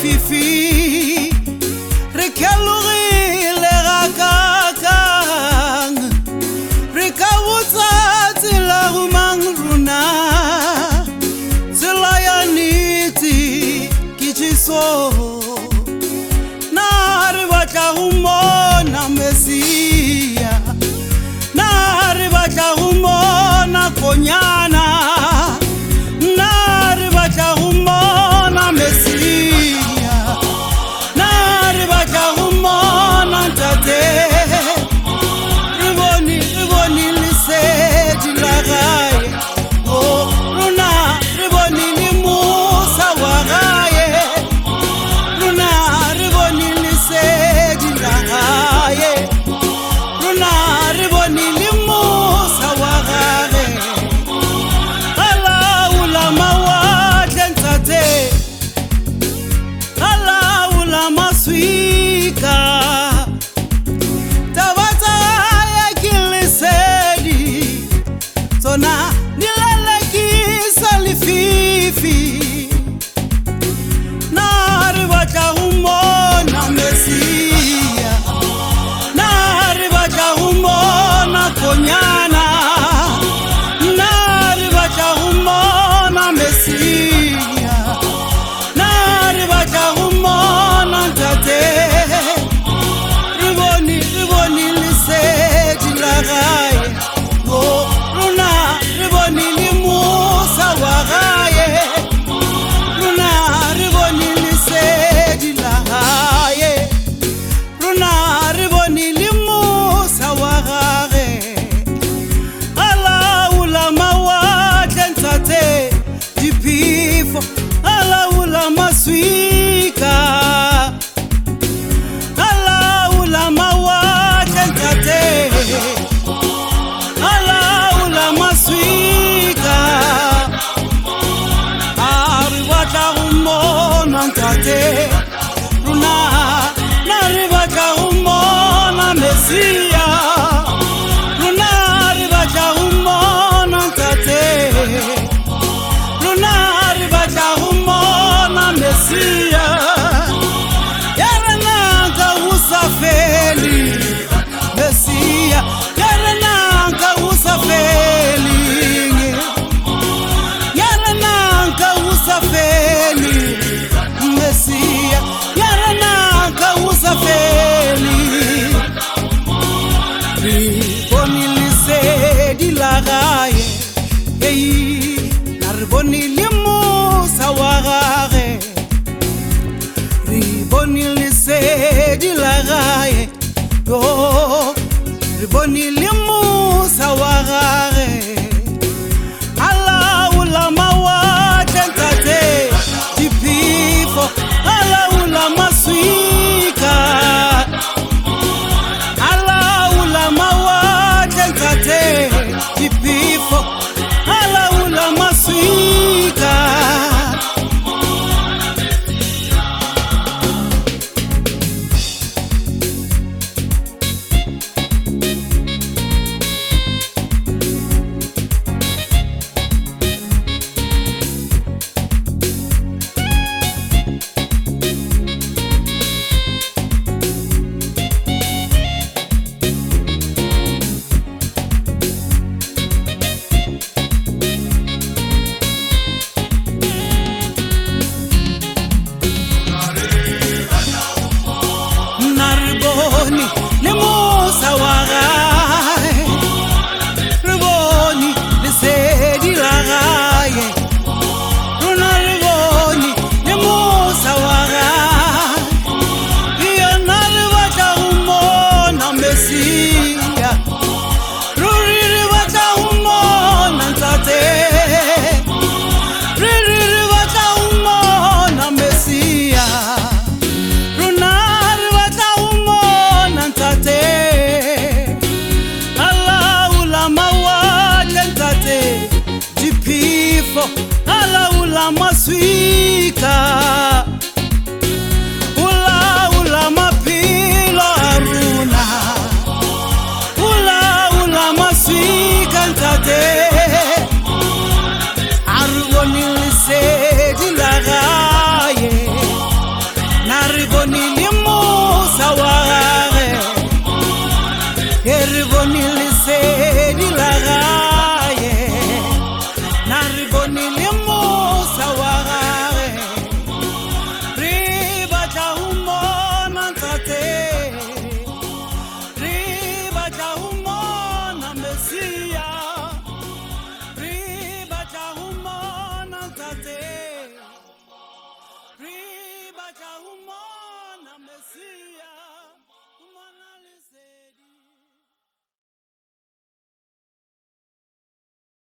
lefifi re khalogile gakakang re ka botsa tsela go mang rona tsela ya nnete ke tšiso na re batla go mona Mesia na re batla go mona konyana na re batla go mona Mesia na re batla go mona ntate re bone lesedi la gae o rona re bone le Musa wa gae rona re bone lesedi la gae rona re bone le Musa wa gae alaula mawatle ntate alaula maswika tabatsa ya kilesedi tsona nilalekisa lefifi na re batla go mona Mesia na re batla go mona konyana na re batla go mona Mesia na re batla go mona ntate re bone lesedi la gae o rona re bone le Musa wa gae rona re bone lesedi la gae rona re bone le Musa wa gae alaula mawatle ntate diphefo alaula maswika alaula mawatle ntate alaula maswika re batla go mona ntate rona na re batla go mona Mesia rona re batla go mona ntate rona re batla go mona Mesia ya rena ka usafeli Mesia ya rena ka usafeli ya rena ka usafeli Mesia ya rena ka usafeli re bone lesedi la gae na re bone le Musa wa gae re bone lesedi la gae re bone le Musa wa gae alaula mawatle ntate diphefo alaula maswika alaula mawatle ntate diphefo alaula maswika le Musa wa gae re bone lesedi la gae rona re bone le Musa wa gae yona re batla go mona Mesia ruri re batla go mona ntate re batla go mona Mesia rona re batla go mona ntate alaula mawatle ntate diphefo alaula maswika